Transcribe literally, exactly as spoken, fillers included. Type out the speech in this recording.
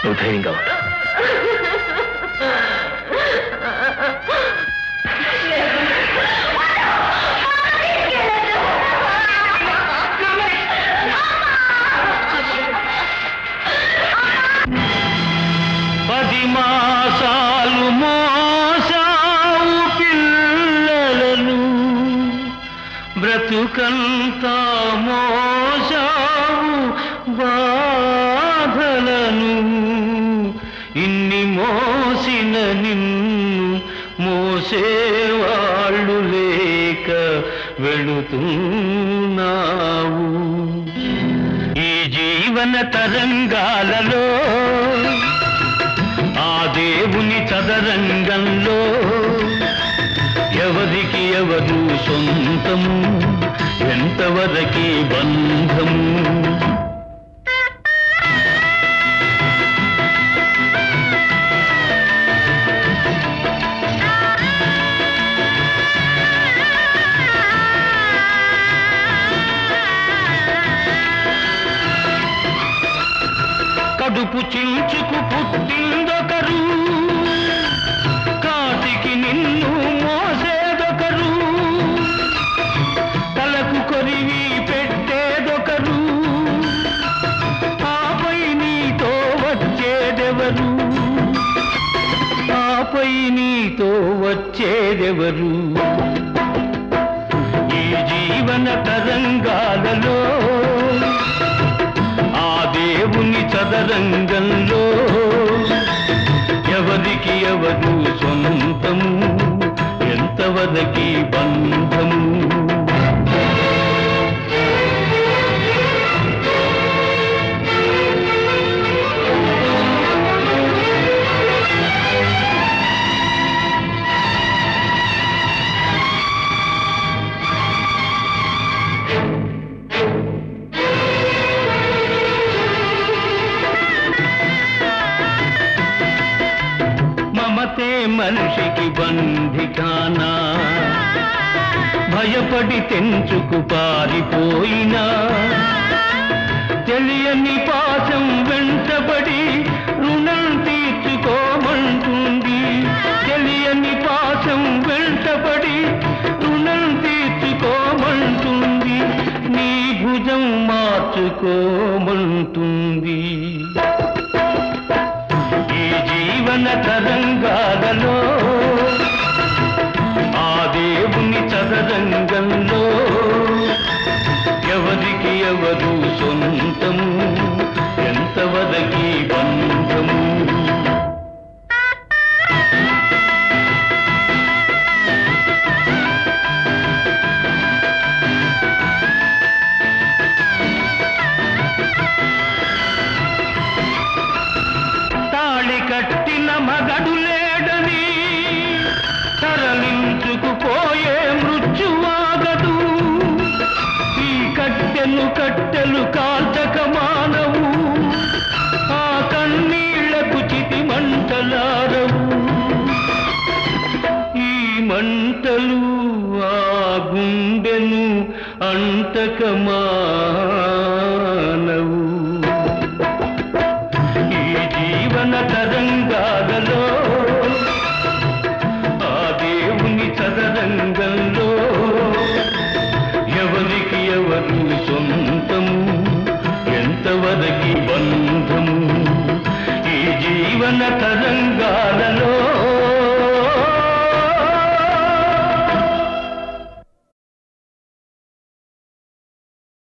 నువ్వు ధైర్యంగా ఉండు. పది మాసాలు మోసావు పిల్లలను, బ్రతుకంతా మోసావు బాధలను. ఇన్ని మోసిన నిన్ను మోసేవాళ్ళు లేక వెళుతున్నావు. ఈ జీవన తరంగాలలో ఆ దేవుని చదరంగంలో ఎవరికి ఎవరు సొంతము, ఎంతవరకి బంధము. కడుపు చించుకు పుట్టిందొకరు, కాటికి నిన్ను మోసేదొకరు, తలకు కొరివి పెట్టేదొకరు, ఆపై నీతో వచ్చేదెవరు, ఆపై నీతో వచ్చేదెవరు. ఈ జీవన తరంగాలలో దేవుని చదరంగంలో ఎవరికి ఎవరు సొంతము, ఎంతవరకి బంధము. మమతే మనిషికి బంధికానా, భయపడి తెంచుకు పారిపోయినా, తెలియని పాశం వెంటబడి రుణం తీర్చుకోమంటుంది. తెలియని పాశం వెంటబడి రుణం తీర్చుకోమంటుంది, నీ భుజం మార్చుకోమంటుంది. జీవన తరంగాలలో ఆ దేవుని చదరంగంలో ఎవరికి ఎవరు సొంతము, ఎంతవరకి బంధము. కట్టిన మగడు లేడని తరలించుకుపోయే మృత్యువాగదు. ఈ కట్టెలు కట్టెలు కాల్చక మానవు, ఆ కన్నీళ్లకు చితి మంటలారవు. ఈ మంటలు ఆ గుండెను అంటక మానవు. జీవన తరంగాలలో ఆ దేవుని చదరంగంలో ఎవరికి ఎవరు సొంతము, ఎంతవరకి బంధము. ఈ జీవన తరంగ